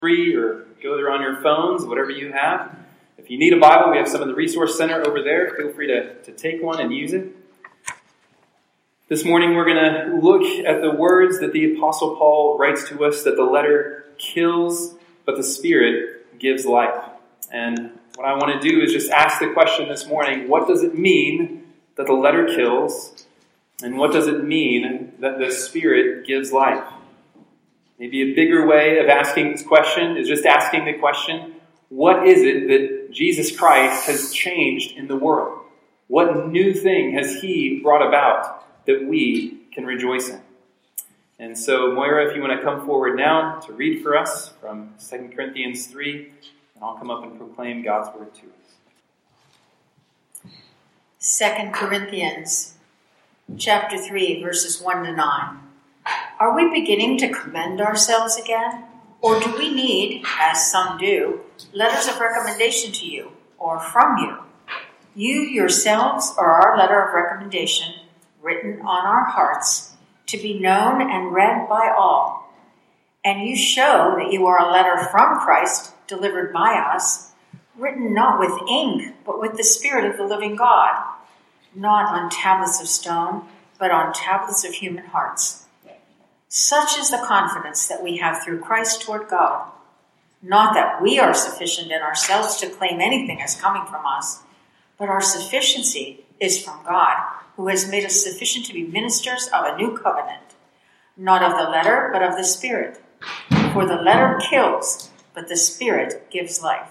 free or go there on your phones, whatever you have. If you need a Bible, we have some in the Resource Center over there. Feel free to take one and use it. This morning we're going to look at the words that the Apostle Paul writes to us, that the letter kills, but the Spirit gives life. And what I want to do is just ask the question this morning, what does it mean that the letter kills? And what does it mean that the Spirit gives life? Maybe a bigger way of asking this question is just asking the question, what is it that Jesus Christ has changed in the world? What new thing has He brought about that we can rejoice in? And so, Moira, if you want to come forward now to read for us from 2 Corinthians 3, and I'll come up and proclaim God's word to us. 2 Corinthians chapter 3, verses 1 to 9. Are we beginning to commend ourselves again? Or do we need, as some do, letters of recommendation to you, or from you? You yourselves are our letter of recommendation, written on our hearts, to be known and read by all. And you show that you are a letter from Christ, delivered by us, written not with ink, but with the Spirit of the living God, not on tablets of stone, but on tablets of human hearts. Such is the confidence that we have through Christ toward God. Not that we are sufficient in ourselves to claim anything as coming from us, but our sufficiency is from God, who has made us sufficient to be ministers of a new covenant, not of the letter, but of the Spirit. For the letter kills, but the Spirit gives life.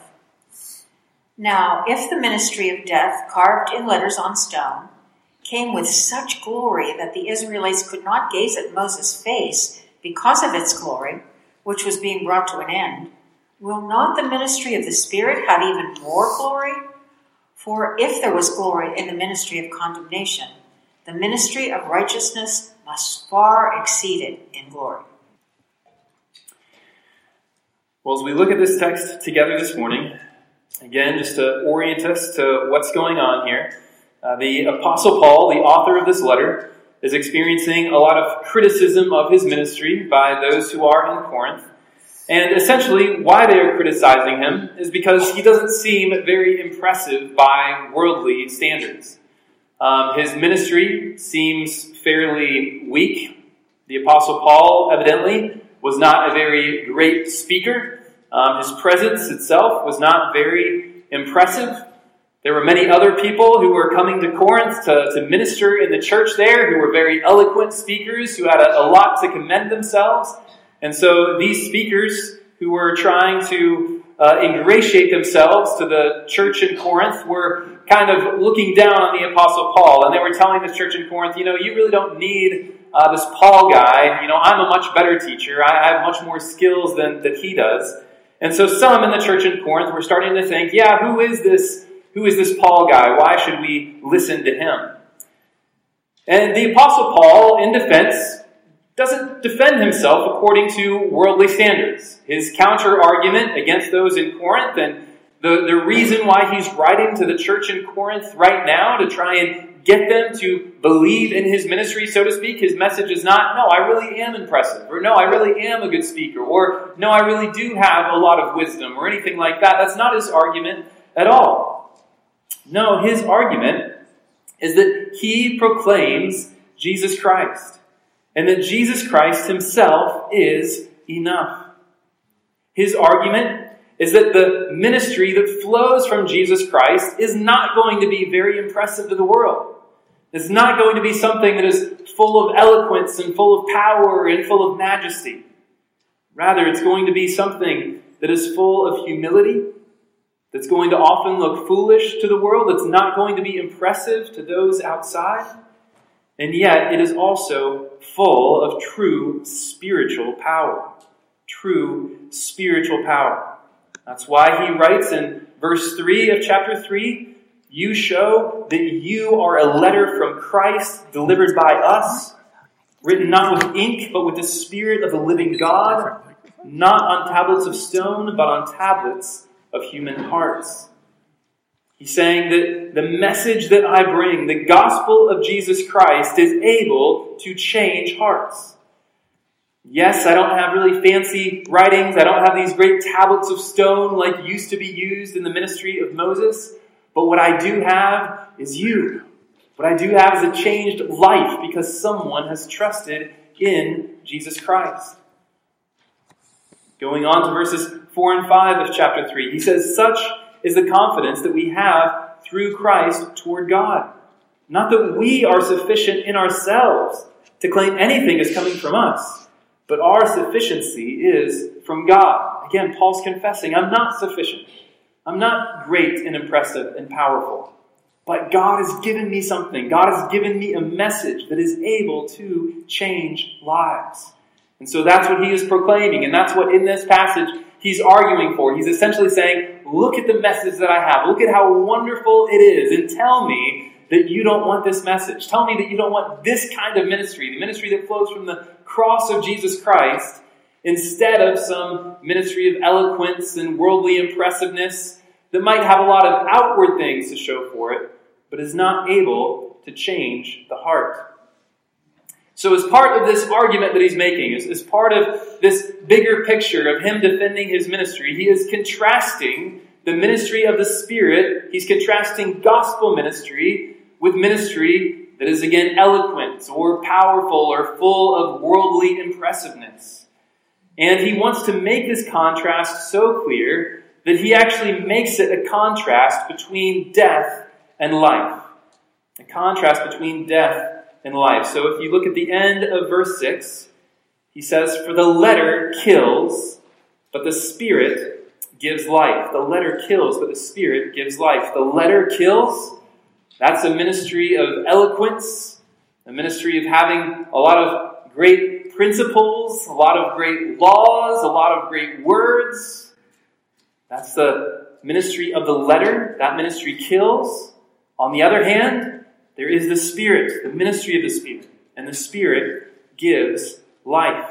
Now, if the ministry of death, carved in letters on stone, came with such glory that the Israelites could not gaze at Moses' face because of its glory, which was being brought to an end, will not the ministry of the Spirit have even more glory? For if there was glory in the ministry of condemnation, the ministry of righteousness must far exceed it in glory. Well, as we look at this text together this morning, again, just to orient us to what's going on here, the Apostle Paul, the author of this letter, is experiencing a lot of criticism of his ministry by those who are in Corinth. And essentially, why they are criticizing him is because he doesn't seem very impressive by worldly standards. His ministry seems fairly weak. The Apostle Paul, evidently, was not a very great speaker. His presence itself was not very impressive. There were many other people who were coming to Corinth to minister in the church there, who were very eloquent speakers, who had a lot to commend themselves. And so these speakers who were trying to ingratiate themselves to the church in Corinth were kind of looking down on the Apostle Paul. And they were telling the church in Corinth, you really don't need this Paul guy. I'm a much better teacher. I have much more skills than that he does. And so some in the church in Corinth were starting to think, who is this Paul guy? Why should we listen to him? And the Apostle Paul, in defense, doesn't defend himself according to worldly standards. His counter-argument against those in Corinth and the reason why he's writing to the church in Corinth right now to try and get them to believe in his ministry, so to speak, his message is not, no, I really am impressive, or no, I really am a good speaker, or no, I really do have a lot of wisdom, or anything like that. That's not his argument at all. No, his argument is that he proclaims Jesus Christ, and that Jesus Christ himself is enough. His argument is that the ministry that flows from Jesus Christ is not going to be very impressive to the world. It's not going to be something that is full of eloquence and full of power and full of majesty. Rather, it's going to be something that is full of humility, that's going to often look foolish to the world, that's not going to be impressive to those outside, and yet it is also full of true spiritual power. True spiritual power. That's why he writes in verse 3 of chapter 3, you show that you are a letter from Christ delivered by us, written not with ink, but with the Spirit of the living God, not on tablets of stone, but on tablets of human hearts. He's saying that the message that I bring, the gospel of Jesus Christ, is able to change hearts. Yes, I don't have really fancy writings. I don't have these great tablets of stone like used to be used in the ministry of Moses. But what I do have is you. What I do have is a changed life because someone has trusted in Jesus Christ. Going on to verses 4 and 5 of chapter 3, he says, "Such is the confidence that we have through Christ toward God. Not that we are sufficient in ourselves to claim anything is coming from us, but our sufficiency is from God." Again, Paul's confessing, I'm not sufficient. I'm not great and impressive and powerful. But God has given me something. God has given me a message that is able to change lives. And so that's what he is proclaiming. And that's what in this passage he's arguing for. He's essentially saying, look at the message that I have. Look at how wonderful it is. And tell me that you don't want this message. Tell me that you don't want this kind of ministry. The ministry that flows from the cross of Jesus Christ instead of some ministry of eloquence and worldly impressiveness that might have a lot of outward things to show for it, but is not able to change the heart. So as part of this argument that he's making, as part of this bigger picture of him defending his ministry, he is contrasting the ministry of the Spirit. He's contrasting gospel ministry with ministry that is, again, eloquent or powerful or full of worldly impressiveness. And he wants to make this contrast so clear that he actually makes it a contrast between death and life. A contrast between death and life. So if you look at the end of verse 6, he says, "For the letter kills, but the Spirit gives life." The letter kills, but the Spirit gives life. The letter kills, that's a ministry of eloquence, a ministry of having a lot of great principles, a lot of great laws, a lot of great words. That's the ministry of the letter. That ministry kills. On the other hand, there is the Spirit, the ministry of the Spirit, and the Spirit gives life.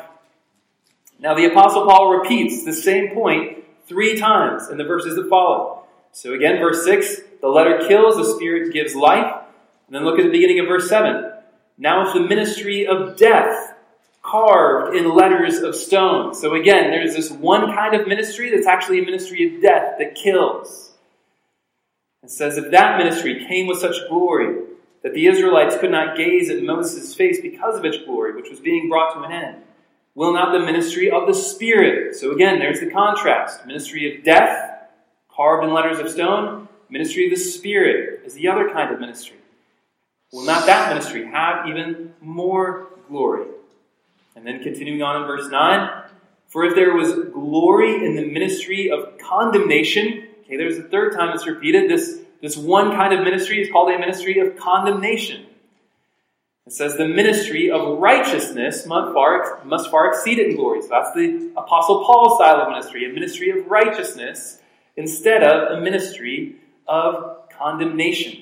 Now the Apostle Paul repeats the same point 3 times in the verses that follow. So again, verse 6, the letter kills, the Spirit gives life. And then look at the beginning of verse 7. Now it's the ministry of death, carved in letters of stone. So again, there's this one kind of ministry that's actually a ministry of death that kills. It says, if that ministry came with such glory that the Israelites could not gaze at Moses' face because of its glory, which was being brought to an end, will not the ministry of the Spirit? So again, there's the contrast. Ministry of death, carved in letters of stone. Ministry of the Spirit is the other kind of ministry. Will not that ministry have even more glory? And then continuing on in verse 9, for if there was glory in the ministry of condemnation, okay, there's the third time it's repeated, this one kind of ministry is called a ministry of condemnation. It says the ministry of righteousness must far exceed it in glory. So that's the Apostle Paul's style of ministry, a ministry of righteousness instead of a ministry of condemnation.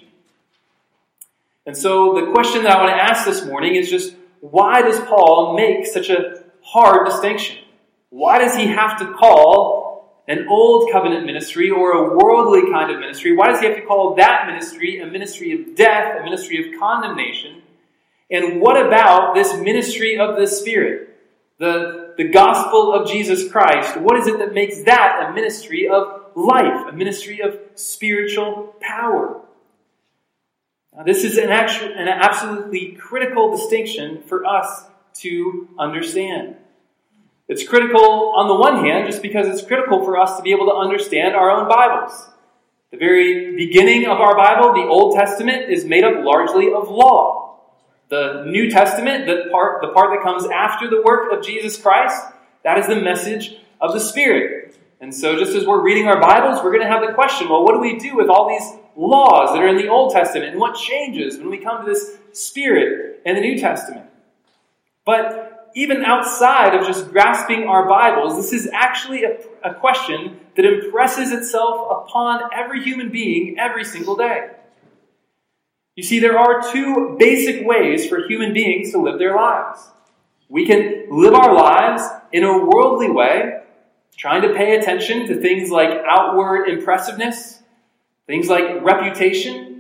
And so the question that I want to ask this morning is just, why does Paul make such a hard distinction? Why does he have to call an old covenant ministry or a worldly kind of ministry? Why does he have to call that ministry a ministry of death, a ministry of condemnation? And what about this ministry of the Spirit, the gospel of Jesus Christ? What is it that makes that a ministry of life, a ministry of spiritual power? Now, this is an absolutely critical distinction for us to understand. It's critical on the one hand, just because it's critical for us to be able to understand our own Bibles. The very beginning of our Bible, the Old Testament, is made up largely of law. The New Testament, the part that comes after the work of Jesus Christ, that is the message of the Spirit. And so just as we're reading our Bibles, we're going to have the question, well, what do we do with all these laws that are in the Old Testament? And what changes when we come to this Spirit in the New Testament? But even outside of just grasping our Bibles, this is actually a question that impresses itself upon every human being every single day. You see, there are 2 basic ways for human beings to live their lives. We can live our lives in a worldly way, trying to pay attention to things like outward impressiveness, things like reputation,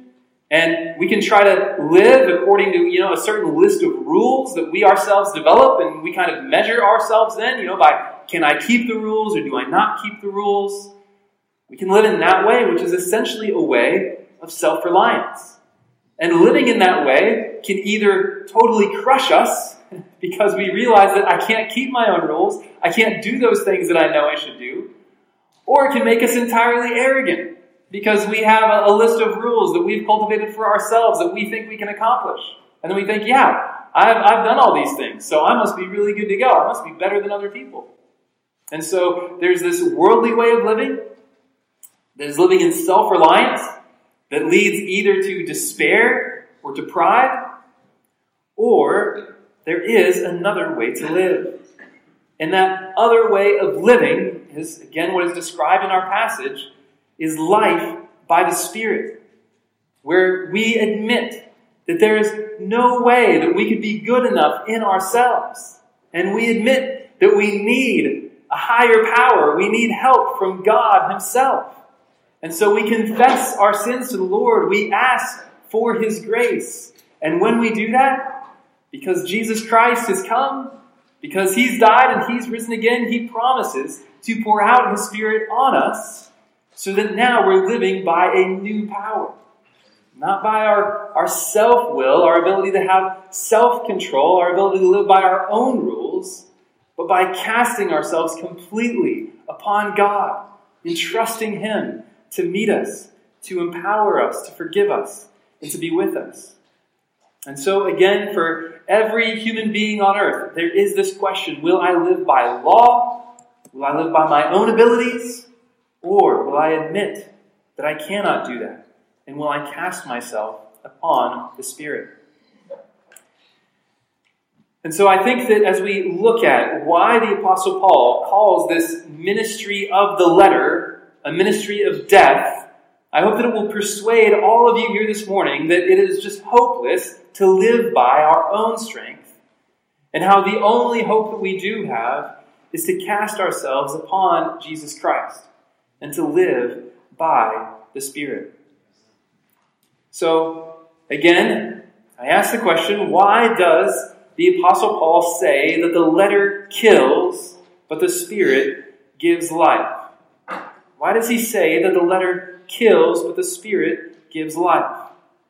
And we can try to live according to, a certain list of rules that we ourselves develop, and we kind of measure ourselves then, by can I keep the rules or do I not keep the rules? We can live in that way, which is essentially a way of self-reliance. And living in that way can either totally crush us because we realize that I can't keep my own rules, I can't do those things that I know I should do, or it can make us entirely arrogant because we have a list of rules that we've cultivated for ourselves that we think we can accomplish. And then we think, I've done all these things, so I must be really good to go. I must be better than other people. And so there's this worldly way of living that is living in self-reliance that leads either to despair or to pride, or there is another way to live. And that other way of living is, again, what is described in our passage, is life by the Spirit, where we admit that there is no way that we could be good enough in ourselves. And we admit that we need a higher power. We need help from God Himself. And so we confess our sins to the Lord. We ask for His grace. And when we do that, because Jesus Christ has come, because He's died and He's risen again, He promises to pour out His Spirit on us, so that now we're living by a new power. Not by our self-will, our ability to have self-control, our ability to live by our own rules, but by casting ourselves completely upon God, entrusting Him to meet us, to empower us, to forgive us, and to be with us. And so again, for every human being on earth, there is this question: will I live by law? Will I live by my own abilities? Or will I admit that I cannot do that? And will I cast myself upon the Spirit? And so I think that as we look at why the Apostle Paul calls this ministry of the letter a ministry of death, I hope that it will persuade all of you here this morning that it is just hopeless to live by our own strength, and how the only hope that we do have is to cast ourselves upon Jesus Christ and to live by the Spirit. So, again, I ask the question, why does the Apostle Paul say that the letter kills, but the Spirit gives life? Why does he say that the letter kills, but the Spirit gives life?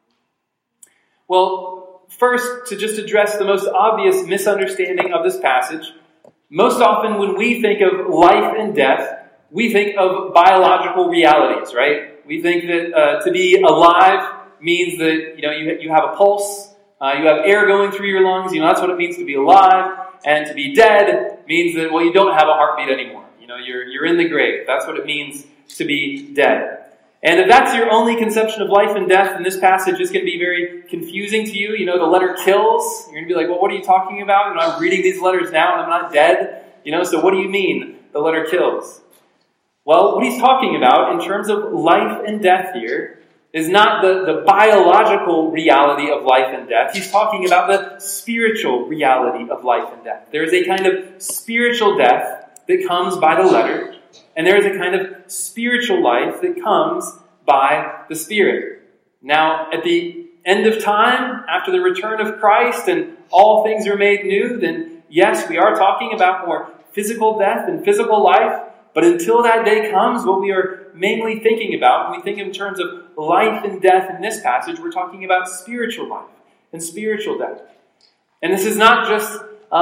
Well, first, to just address the most obvious misunderstanding of this passage, most often when we think of life and death, we think of biological realities, right? We think that to be alive means that you have a pulse, you have air going through your lungs. That's what it means to be alive. And to be dead means that you don't have a heartbeat anymore. You're in the grave. That's what it means to be dead. And if that's your only conception of life and death, then this passage is going to be very confusing to you. The letter kills. You're going to be like, well, what are you talking about? I'm reading these letters now and I'm not dead. So what do you mean the letter kills? Well, what he's talking about in terms of life and death here is not the biological reality of life and death. He's talking about the spiritual reality of life and death. There is a kind of spiritual death that comes by the letter, and there is a kind of spiritual life that comes by the Spirit. Now, at the end of time, after the return of Christ and all things are made new, then yes, we are talking about more physical death and physical life. But until that day comes, what we are mainly thinking about, when we think in terms of life and death in this passage, we're talking about spiritual life and spiritual death. And this is not just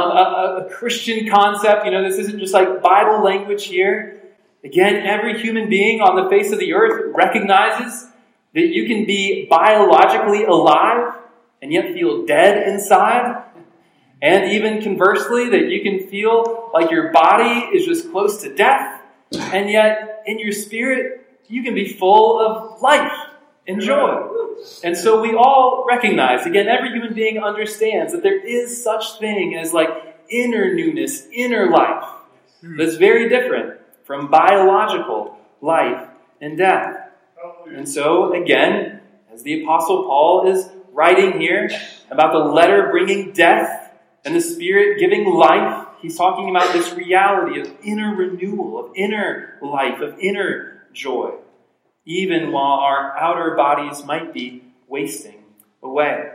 a Christian concept. This isn't just like Bible language here. Again, every human being on the face of the earth recognizes that you can be biologically alive and yet feel dead inside. And even conversely, that you can feel like your body is just close to death, and yet in your spirit, you can be full of life and joy. And so we all recognize, again, every human being understands that there is such thing as inner newness, inner life, that's very different from biological life and death. And so, again, as the Apostle Paul is writing here about the letter bringing death and the Spirit giving life, he's talking about this reality of inner renewal, of inner life, of inner joy, even while our outer bodies might be wasting away.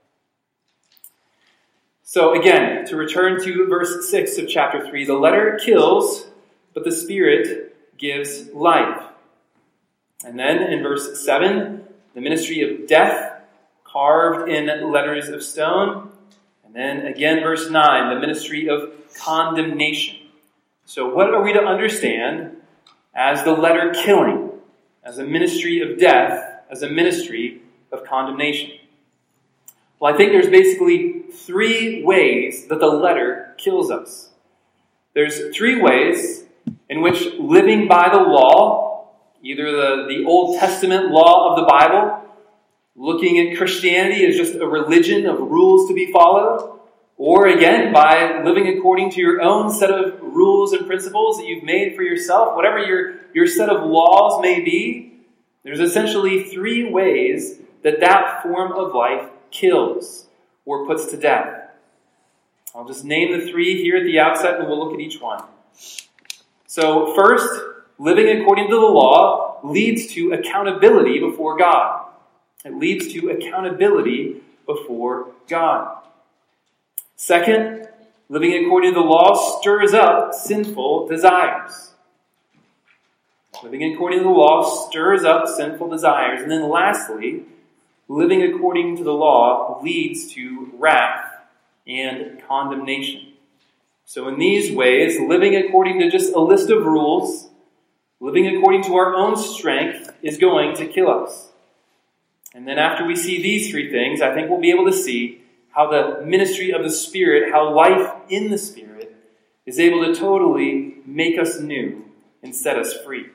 So again, to return to verse 6 of chapter 3, the letter kills, but the Spirit gives life. And then in verse 7, the ministry of death carved in letters of stone. And then again, verse 9, the ministry of condemnation. So what are we to understand as the letter killing, as a ministry of death, as a ministry of condemnation? Well, I think there's basically 3 ways that the letter kills us. There's 3 ways in which living by the law, either the Old Testament law of the Bible, looking at Christianity as just a religion of rules to be followed, or again, by living according to your own set of rules and principles that you've made for yourself, whatever your set of laws may be, there's essentially 3 ways that form of life kills or puts to death. I'll just name the 3 here at the outset and we'll look at each one. So first, living according to the law leads to accountability before God. It leads to accountability before God. Second, living according to the law stirs up sinful desires. Living according to the law stirs up sinful desires. And then lastly, living according to the law leads to wrath and condemnation. So in these ways, living according to just a list of rules, living according to our own strength is going to kill us. And then after we see these 3 things, I think we'll be able to see how the ministry of the Spirit, how life in the Spirit is able to totally make us new and set us free.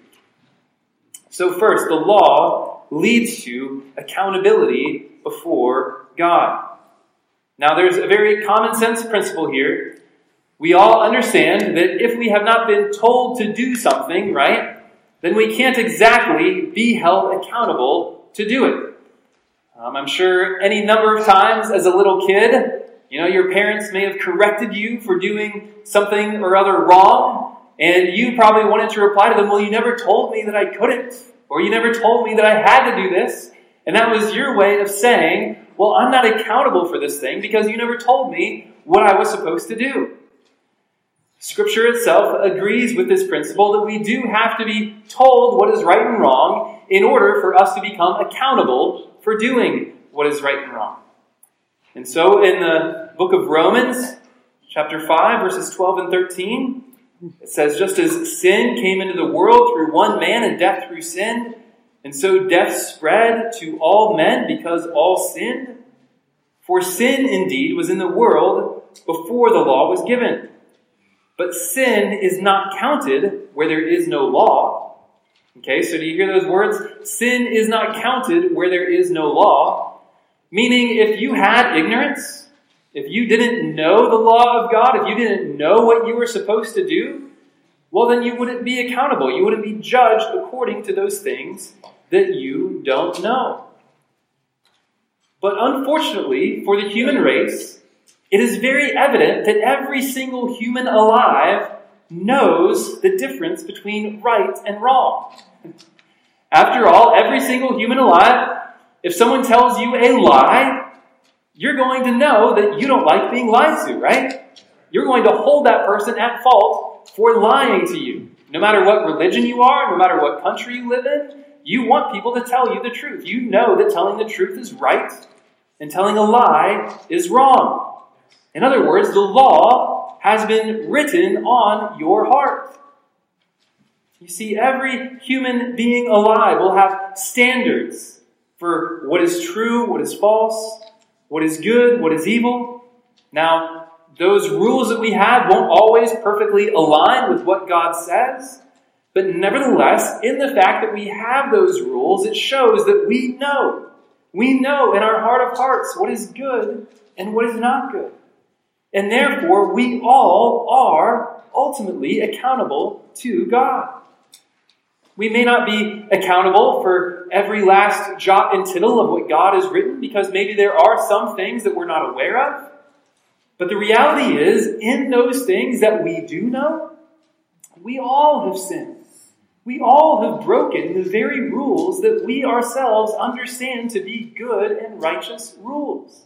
So first, the law leads to accountability before God. Now there's a very common sense principle here. We all understand that if we have not been told to do something, right, then we can't exactly be held accountable to do it. I'm sure any number of times as a little kid, your parents may have corrected you for doing something or other wrong, and you probably wanted to reply to them, well, you never told me that I couldn't, or you never told me that I had to do this. And that was your way of saying, well, I'm not accountable for this thing because you never told me what I was supposed to do. Scripture itself agrees with this principle that we do have to be told what is right and wrong in order for us to become accountable for doing what is right and wrong. And so in the book of Romans, chapter 5, verses 12 and 13, it says, just as sin came into the world through one man and death through sin, and so death spread to all men because all sinned. For sin indeed was in the world before the law was given. But sin is not counted where there is no law. Okay, so do you hear those words? Sin is not counted where there is no law. Meaning if you had ignorance, if you didn't know the law of God, if you didn't know what you were supposed to do, well then you wouldn't be accountable. You wouldn't be judged according to those things that you don't know. But unfortunately for the human race, it is very evident that every single human alive knows the difference between right and wrong. After all, every single human alive, if someone tells you a lie, you're going to know that you don't like being lied to, right? You're going to hold that person at fault for lying to you. No matter what religion you are, no matter what country you live in, you want people to tell you the truth. You know that telling the truth is right and telling a lie is wrong. In other words, the law has been written on your heart. You see, every human being alive will have standards for what is true, what is false, what is good, what is evil. Now, those rules that we have won't always perfectly align with what God says, but nevertheless, in the fact that we have those rules, it shows that we know in our heart of hearts what is good and what is not good. And therefore, we all are ultimately accountable to God. We may not be accountable for every last jot and tittle of what God has written, because maybe there are some things that we're not aware of. But the reality is, in those things that we do know, we all have sinned. We all have broken the very rules that we ourselves understand to be good and righteous rules.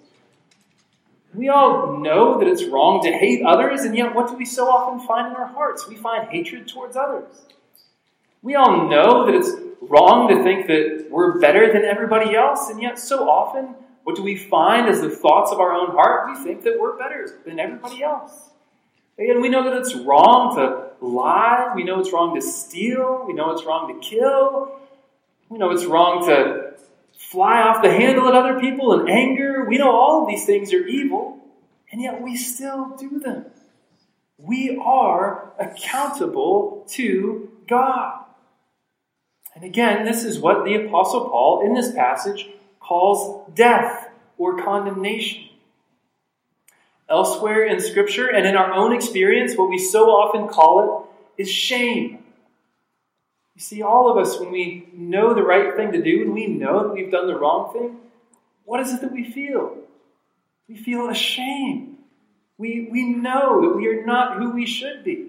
We all know that it's wrong to hate others, and yet what do we so often find in our hearts? We find hatred towards others. We all know that it's wrong to think that we're better than everybody else, and yet so often, what do we find as the thoughts of our own heart? We think that we're better than everybody else. Again, we know that it's wrong to lie. We know it's wrong to steal. We know it's wrong to kill. We know it's wrong to fly off the handle at other people in anger. We know all of these things are evil, and yet we still do them. We are accountable to God. And again, this is what the Apostle Paul in this passage calls death or condemnation. Elsewhere in Scripture and in our own experience, what we so often call it is shame. You see, all of us, when we know the right thing to do and we know that we've done the wrong thing, what is it that we feel? We feel ashamed. We know that we are not who we should be.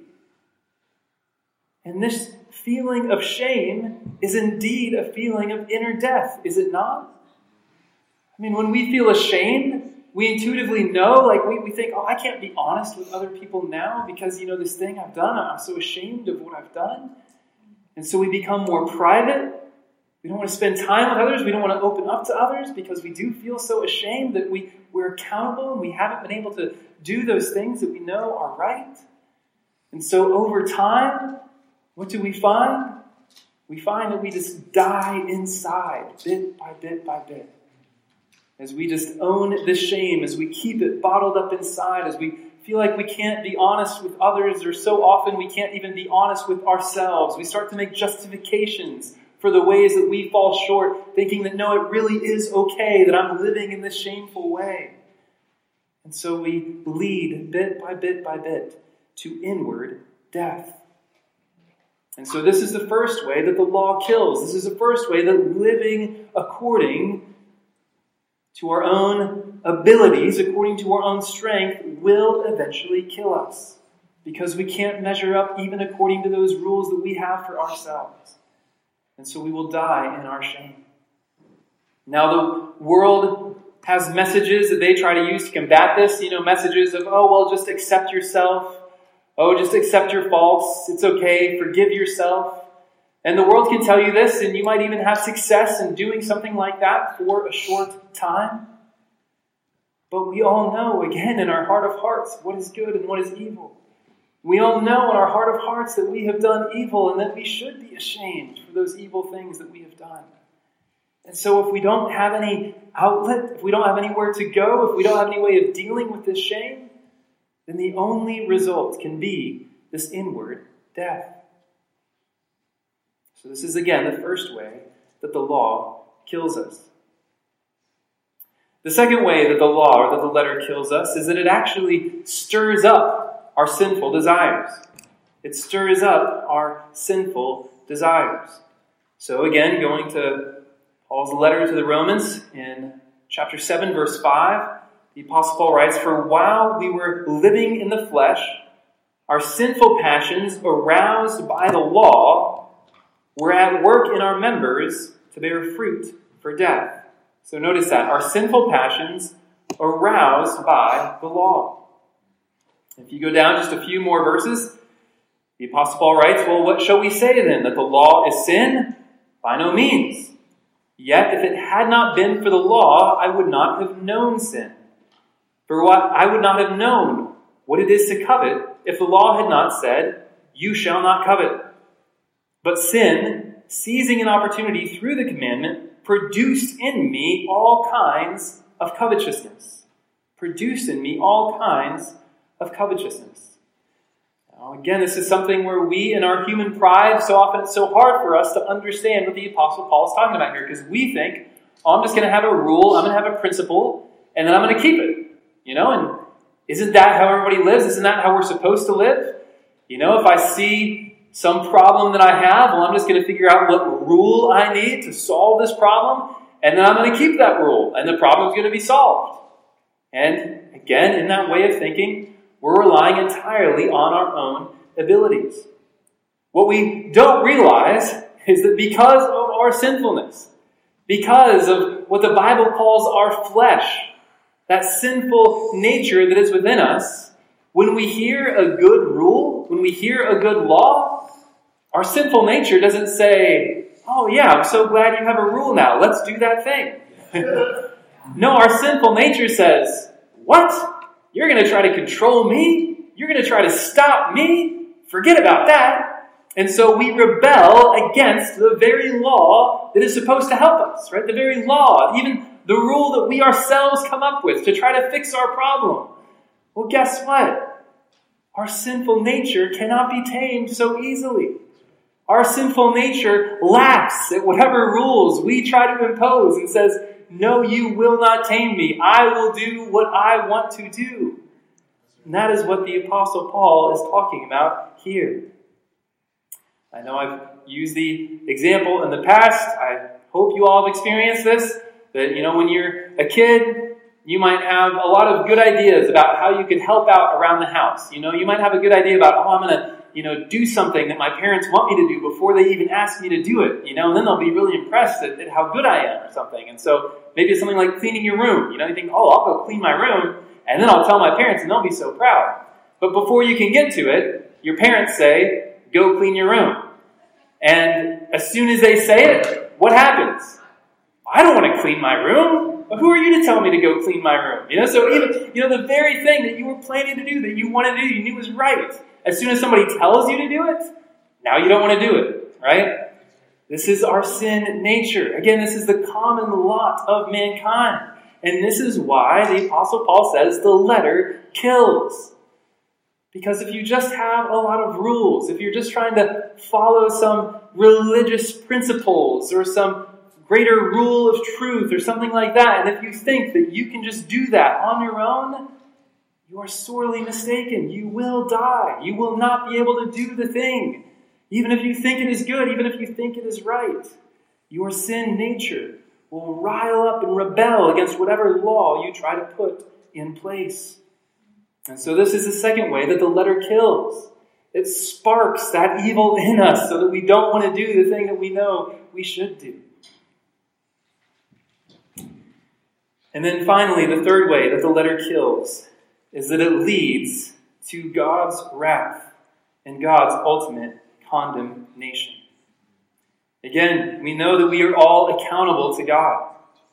And this feeling of shame is indeed a feeling of inner death, is it not? I mean, when we feel ashamed, we intuitively know, we think, I can't be honest with other people now because, this thing I've done, I'm so ashamed of what I've done. And so we become more private. We don't want to spend time with others. We don't want to open up to others because we do feel so ashamed that we're accountable and we haven't been able to do those things that we know are right. And so over time, what do we find? We find that we just die inside, bit by bit by bit. As we just own the shame, as we keep it bottled up inside, as we feel like we can't be honest with others, or so often we can't even be honest with ourselves. We start to make justifications for the ways that we fall short, thinking that no, it really is okay that I'm living in this shameful way. And so we lead bit by bit by bit to inward death. And so this is the first way that the law kills. This is the first way that living according to our own abilities, according to our own strength, will eventually kill us. Because we can't measure up even according to those rules that we have for ourselves. And so we will die in our shame. Now the world has messages that they try to use to combat this. Messages of, just accept yourself. Just accept your faults. It's okay. Forgive yourself. And the world can tell you this, and you might even have success in doing something like that for a short time. But we all know, again, in our heart of hearts, what is good and what is evil. We all know in our heart of hearts that we have done evil and that we should be ashamed for those evil things that we have done. And so if we don't have any outlet, if we don't have anywhere to go, if we don't have any way of dealing with this shame, then the only result can be this inward death. So this is, again, the first way that the law kills us. The second way that the law or that the letter kills us is that it actually stirs up our sinful desires. It stirs up our sinful desires. So again, going to Paul's letter to the Romans in chapter 7, verse 5, the Apostle Paul writes, "For while we were living in the flesh, our sinful passions, aroused by the law, were at work in our members to bear fruit for death." So notice that. Our sinful passions aroused by the law. If you go down just a few more verses, the Apostle Paul writes, "Well, what shall we say then? That the law is sin? By no means. Yet if it had not been for the law, I would not have known sin. For what I would not have known what it is to covet if the law had not said, 'You shall not covet.' But sin, seizing an opportunity through the commandment, produced in me all kinds of covetousness." Produced in me all kinds of covetousness. Now, again, this is something where we, in our human pride, so often it's so hard for us to understand what the Apostle Paul is talking about here, because we think, I'm just going to have a rule, I'm going to have a principle, and then I'm going to keep it. And isn't that how everybody lives? Isn't that how we're supposed to live? If I see some problem that I have, I'm just going to figure out what rule I need to solve this problem, and then I'm going to keep that rule, and the problem's going to be solved. And again, in that way of thinking, we're relying entirely on our own abilities. What we don't realize is that because of our sinfulness, because of what the Bible calls our flesh, that sinful nature that is within us, when we hear a good rule, when we hear a good law, our sinful nature doesn't say, "Oh yeah, I'm so glad you have a rule now. Let's do that thing." No, our sinful nature says, "What? You're going to try to control me? You're going to try to stop me? Forget about that." And so we rebel against the very law that is supposed to help us, right? The very law, even the rule that we ourselves come up with to try to fix our problem. Well, guess what? Our sinful nature cannot be tamed so easily. Our sinful nature laughs at whatever rules we try to impose and says, "No, you will not tame me. I will do what I want to do." And that is what the Apostle Paul is talking about here. I know I've used the example in the past. I hope you all have experienced this. That, when you're a kid, you might have a lot of good ideas about how you could help out around the house. You might have a good idea about, I'm going to, do something that my parents want me to do before they even ask me to do it. And then they'll be really impressed at how good I am or something. And so maybe it's something like cleaning your room. You think, I'll go clean my room, and then I'll tell my parents, and they'll be so proud. But before you can get to it, your parents say, "Go clean your room." And as soon as they say it, what happens? I don't want to clean my room. But who are you to tell me to go clean my room? So even, the very thing that you were planning to do, that you wanted to do, you knew was right. As soon as somebody tells you to do it, now you don't want to do it, right? This is our sin nature. Again, this is the common lot of mankind. And this is why the Apostle Paul says the letter kills. Because if you just have a lot of rules, if you're just trying to follow some religious principles or some greater rule of truth or something like that, and if you think that you can just do that on your own, you are sorely mistaken. You will die. You will not be able to do the thing. Even if you think it is good, even if you think it is right, your sin nature will rile up and rebel against whatever law you try to put in place. And so this is the second way that the letter kills. It sparks that evil in us so that we don't want to do the thing that we know we should do. And then finally, the third way that the letter kills is that it leads to God's wrath and God's ultimate condemnation. Again, we know that we are all accountable to God.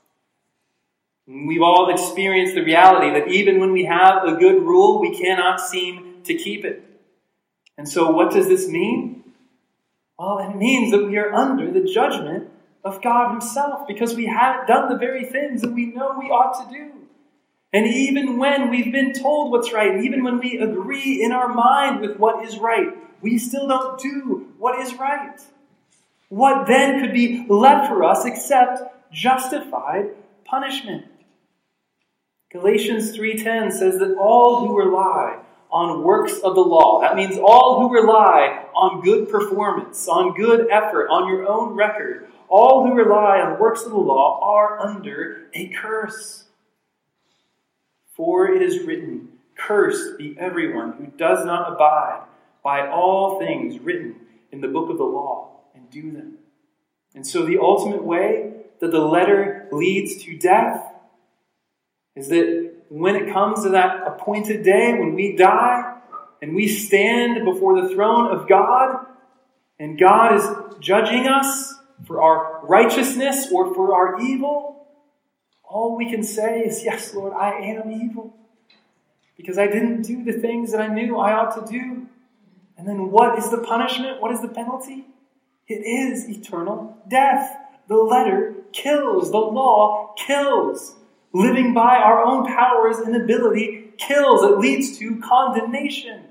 We've all experienced the reality that even when we have a good rule, we cannot seem to keep it. And so what does this mean? Well, it means that we are under the judgment of God Himself because we haven't done the very things that we know we ought to do. And even when we've been told what's right, and even when we agree in our mind with what is right, we still don't do what is right. What then could be left for us except justified punishment? Galatians 3:10 says that all who rely on works of the law, that means all who rely on good performance, on good effort, on your own record, all who rely on works of the law are under a curse. For it is written, "Cursed be everyone who does not abide by all things written in the book of the law and do them." And so the ultimate way that the letter leads to death is that when it comes to that appointed day, when we die and we stand before the throne of God, and God is judging us for our righteousness or for our evil, all we can say is, "Yes, Lord, I am evil because I didn't do the things that I knew I ought to do." And then what is the punishment? What is the penalty? It is eternal death. The letter kills. The law kills. Living by our own powers and ability kills. It leads to condemnation.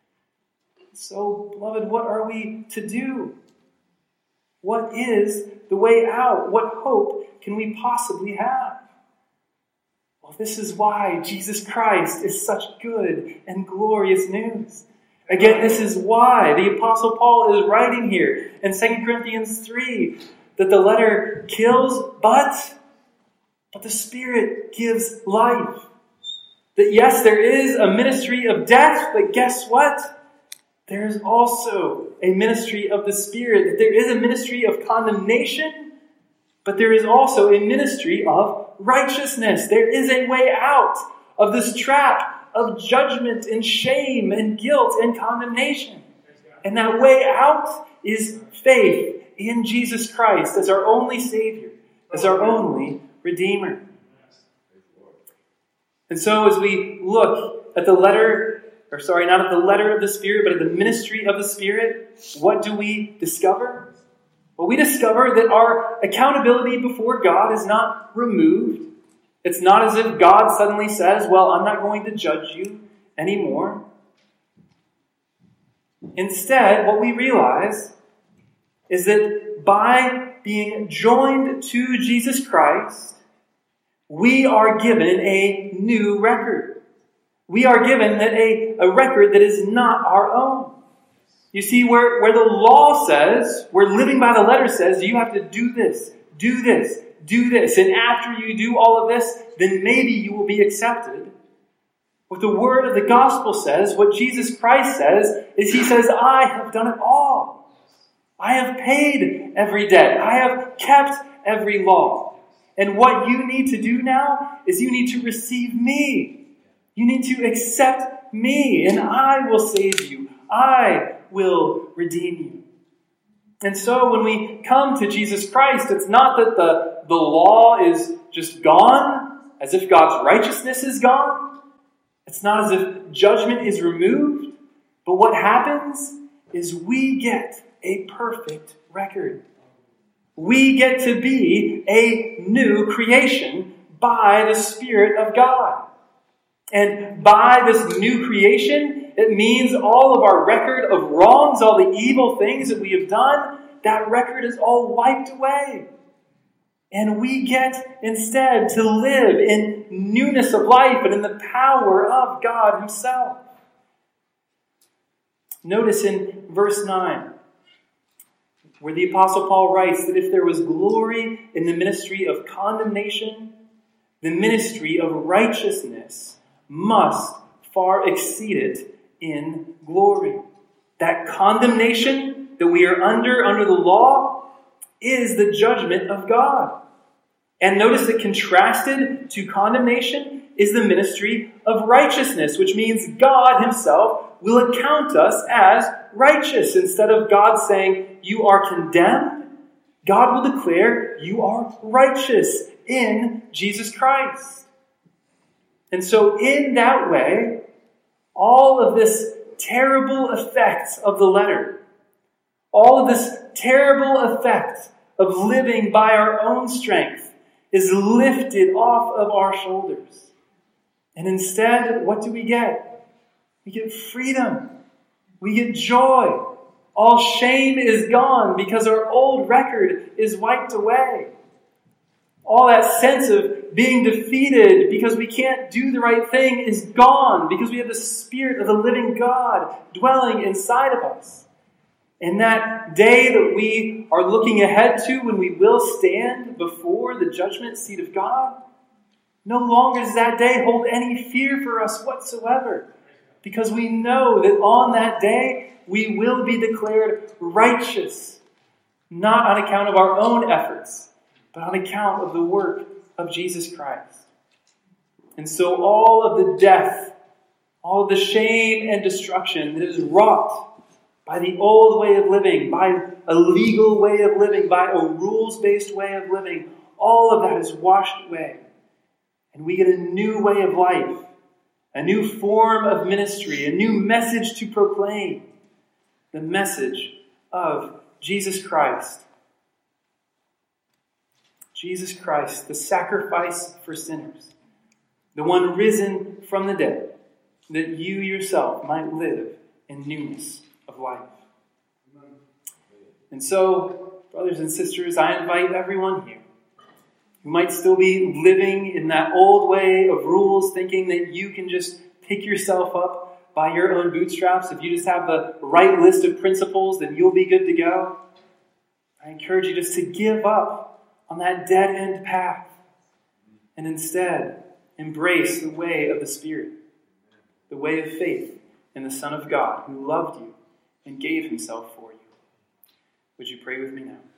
So, beloved, what are we to do? What is the way out? What hope can we possibly have? Well, this is why Jesus Christ is such good and glorious news. Again, this is why the Apostle Paul is writing here in 2 Corinthians 3 that the letter kills, but the Spirit gives life. That yes, there is a ministry of death, but guess what? there is also a ministry of the Spirit. That there is a ministry of condemnation, but there is also a ministry of righteousness. There is a way out of this trap of judgment and shame and guilt and condemnation. And that way out is faith in Jesus Christ as our only Savior, as our only Redeemer. And so as we look at the letter, not at the letter of the Spirit, but at the ministry of the Spirit, what do we discover? Well, we discover that our accountability before God is not removed. It's not as if God suddenly says, well, I'm not going to judge you anymore. Instead, what we realize is that by being joined to Jesus Christ, we are given a new record. We are given a record that is not our own. You see, where the law says, where living by the letter says, you have to do this, do this, do this, and after you do all of this, then maybe you will be accepted. What the word of the gospel says, what Jesus Christ says, is he says, I have done it all. I have paid every debt. I have kept every law. And what you need to do now is you need to receive me. You need to accept me, and I will save you. I will redeem you. And so when we come to Jesus Christ, it's not that the law is just gone, as if God's righteousness is gone. It's not as if judgment is removed. But what happens is we get a perfect record. We get to be a new creation by the Spirit of God. And by this new creation, it means all of our record of wrongs, all the evil things that we have done, that record is all wiped away. And we get instead to live in newness of life and in the power of God himself. Notice in verse 9, where the Apostle Paul writes that if there was glory in the ministry of condemnation, the ministry of righteousness must far exceed it in glory. That condemnation that we are under the law is the judgment of God. And notice that contrasted to condemnation is the ministry of righteousness, which means God himself will account us as righteous. Instead of God saying, you are condemned, God will declare you are righteous in Jesus Christ. And so in that way, all of this terrible effects of the letter, all of this terrible effect of living by our own strength is lifted off of our shoulders. And instead, what do we get? We get freedom. We get joy. All shame is gone because our old record is wiped away. All that sense of being defeated because we can't do the right thing is gone because we have the Spirit of the living God dwelling inside of us. And that day that we are looking ahead to when we will stand before the judgment seat of God, no longer does that day hold any fear for us whatsoever. Because we know that on that day we will be declared righteous, not on account of our own efforts, but on account of the work of Jesus Christ. And so all of the death, all of the shame and destruction that is wrought by the old way of living, by a legal way of living, by a rules-based way of living, all of that is washed away. And we get a new way of life, a new form of ministry, a new message to proclaim. The message of Jesus Christ. Jesus Christ, the sacrifice for sinners. The one risen from the dead, that you yourself might live in newness of life. And so, brothers and sisters, I invite everyone here who might still be living in that old way of rules, thinking that you can just pick yourself up by your own bootstraps. If you just have the right list of principles, then you'll be good to go. I encourage you just to give up on that dead-end path and instead embrace the way of the Spirit, the way of faith in the Son of God who loved you and gave himself for you. Would you pray with me now?